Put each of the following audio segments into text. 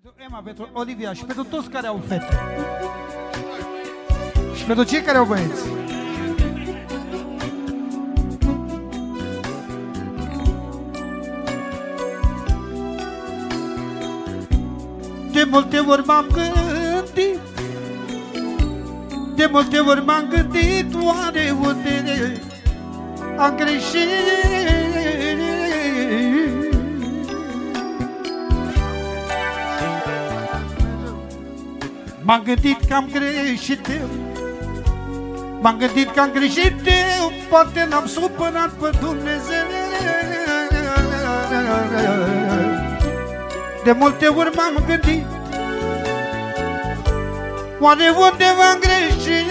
Pentru Emma, pentru Olivia și pentru toți care au fete. Și pentru cei care au băieți. De multe ori m-am gândit, de multe ori m-am gândit, oare unde am greșit? M-am gândit că am greșit eu, m-am gândit că am greșit eu, poate l-am supărat pe Dumnezeu. De multe ori m-am gândit, oare unde v-am greșit?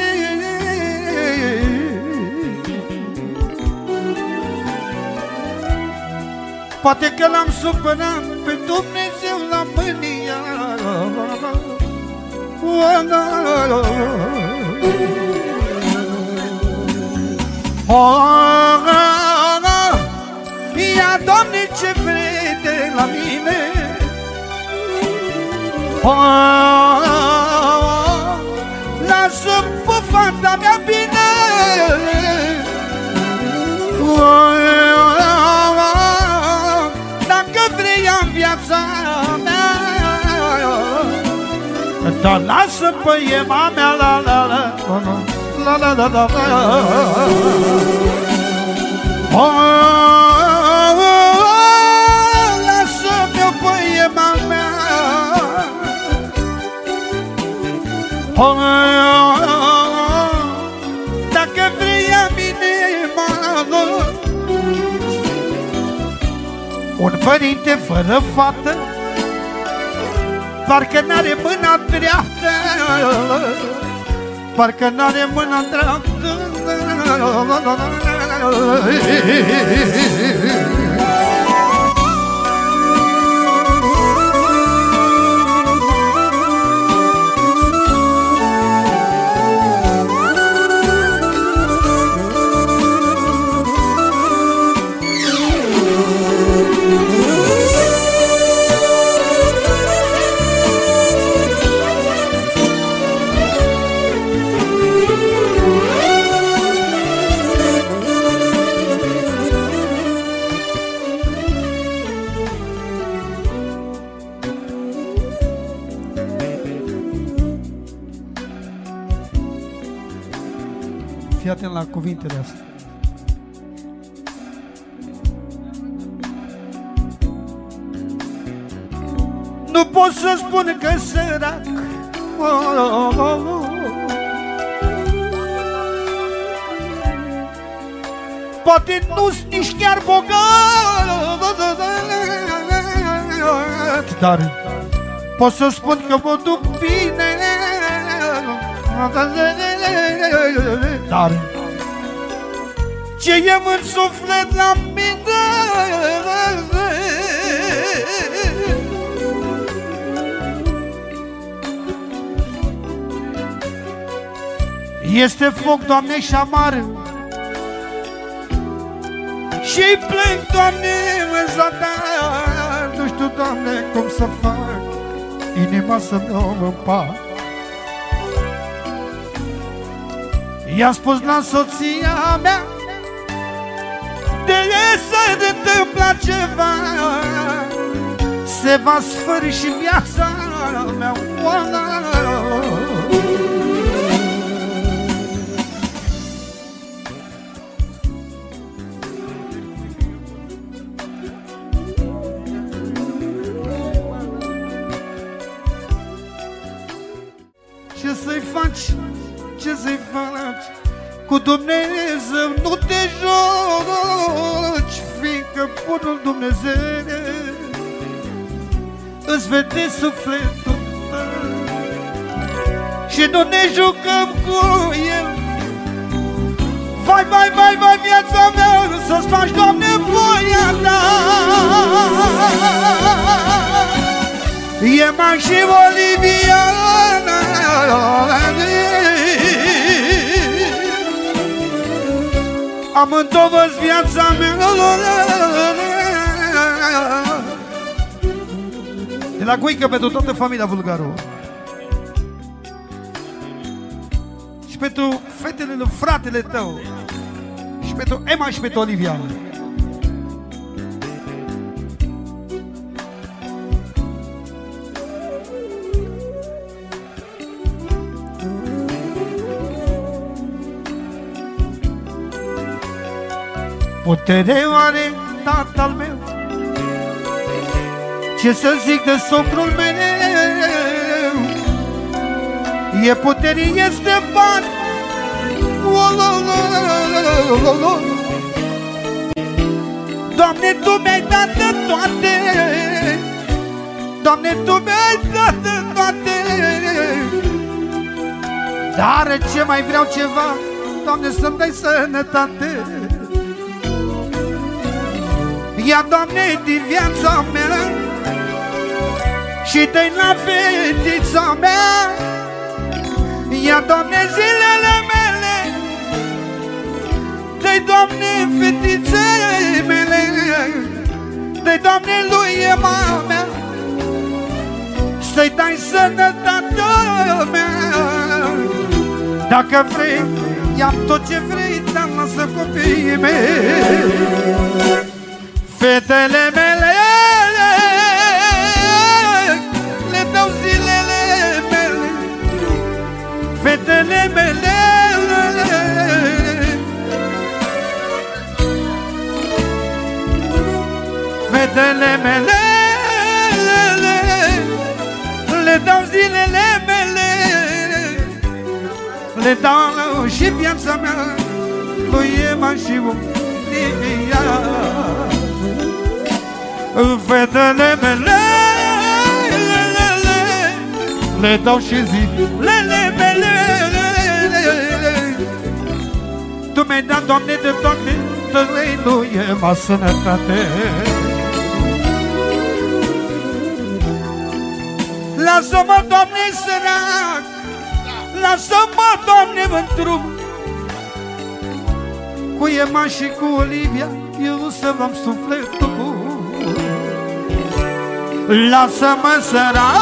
Poate că l-am supărat pe Dumnezeu la mânia. Ia, Doamne, ce vrei de la mine? Lasă pe fata mea bine, dacă vrei în viața mea, dar lasă pe Emma mea, la la la la la la la lasă-mi-o pe Emma mea. Dacă vrei a mine, un părinte fără fată parcă n-are mâna dreaptă, parcă n-are mâna dreaptă. Fii atent la cuvintele astea. Nu pot să spun că sărac, poate nu-s nici chiar bogat, dar pot să spun că mă duc bine. Dar ce e în suflet la mine este foc, Doamne, și amar, și-i plâng, Doamne, în zadar. Nu știu, Doamne, cum să fac inima să-mi o împac. I-am spus la soția mea, de s-ar întâmpla ceva, se va sfârși viața mea. Ce să-i faci? Ce să-i faci? Cu Dumnezeu nu te joci, fiindcă bunul Dumnezeu îți vede sufletul și nu ne jucăm cu El. Vai, vai, vai, vai, viața mea, să-ți faci, Doamne, voia Ta. Emma și Olivia, amândouă-s viața mea, De la Goică pentru toată familia Bulgaru. Și pentru fetele lui fratele tău. Și pentru Emma și pentru Olivia. Putere are tatăl meu, ce să zic de socrul meu? E putere, este bani. Doamne, Tu mi-ai dat de toate, Doamne, Tu mi-ai dat de toate, dar ce mai vreau ceva, Doamne, să-mi dai sănătate. Ia, Doamne, din viața mea și dă-i la fetița mea. Ia, Doamne, zilele mele, dă-i, Doamne, fetiței mele, dă-i, Doamne, lui Emma mea, să-i dai sănătatea mea. Dacă vrei, ia tot ce vrei, dar lasă copiii mei. Fetele mele, le dau zilele mele. Fetele mele, fetele mele, le dau zilele mele. Le dau și viața mea lui Emma și Olivia. Fetele mele, le dau și zilele mele. Tu mi-ai dat, Doamne, de toate, dă-i lui Emma sănătate. Lasă-mă, Doamne, sărac, lasă-mă, Doamne, în drum, cu Emma și cu Olivia eu să v-am sufletul bun. Lasă-mă, sărac,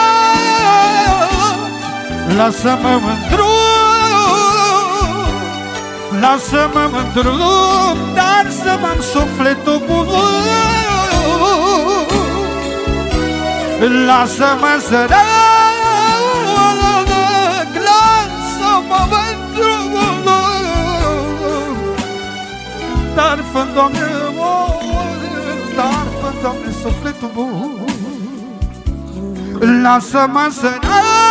lasă-mă în drum, lasă-mă în drum, dar să m-am sufletul bun. Lasă-mă, sărac, lasă-mă în drum, dar fă, Doamne, dar fă, Doamne, sufletul bun. Lasă-mă, sărac,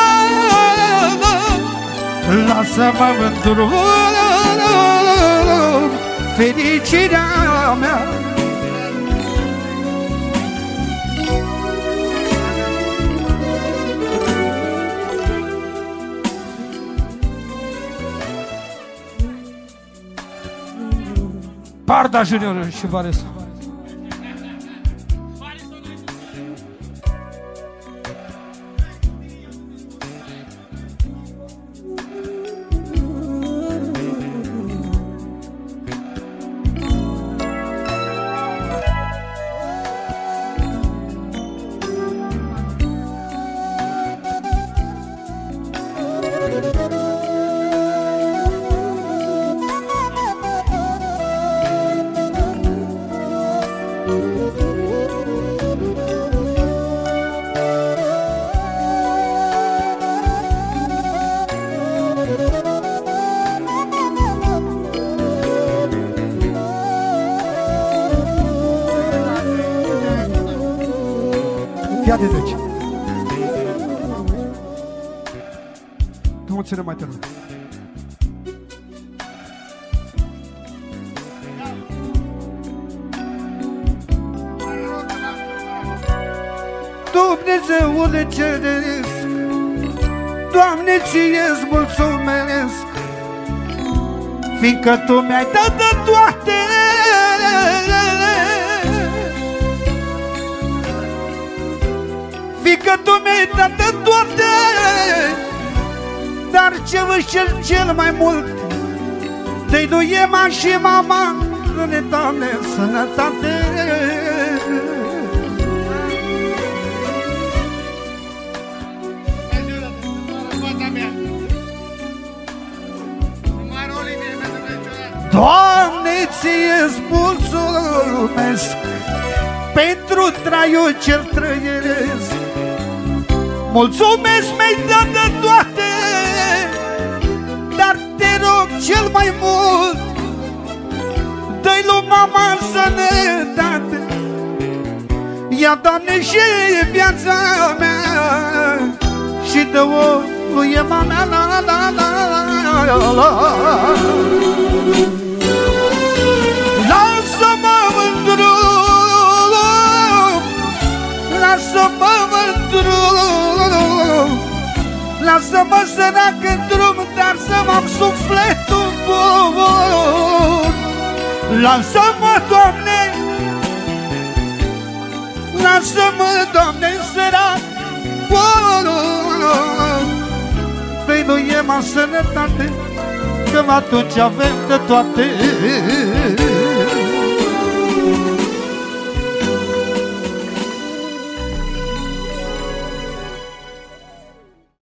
lasă-mă în drum, fericirea mea. Parda Junior și Varesu. Fii deci. Tu ține mai tare. Dumnezeule ceresc, Doamne, ție-ți mulțumesc, fiindcă Tu mi-ai dat de toate. Fiindcă Tu mi-ai dat de toate, dar ce vă cer cel mai mult, de-i lui Emma și mama, ne Doamne, sănătate. ție-ți mulțumesc pentru traiul ce-l trăiesc. Mulțumesc, mi-ai dat de toate, dar te rog cel mai mult, dă-i lui mama sănătate. Ia, Doamne, și viața mea și dă-o lui Ema mea, la la la la la. Lasă-mă mândru, lasă-mă mândru, lasă-mă sărac în drum, dar să-mi am sufletul bun. Lasă-mă, Doamne, lasă-mă, Doamne, sărac, dă-i lui Ema sănătate, că atunci avem de toate.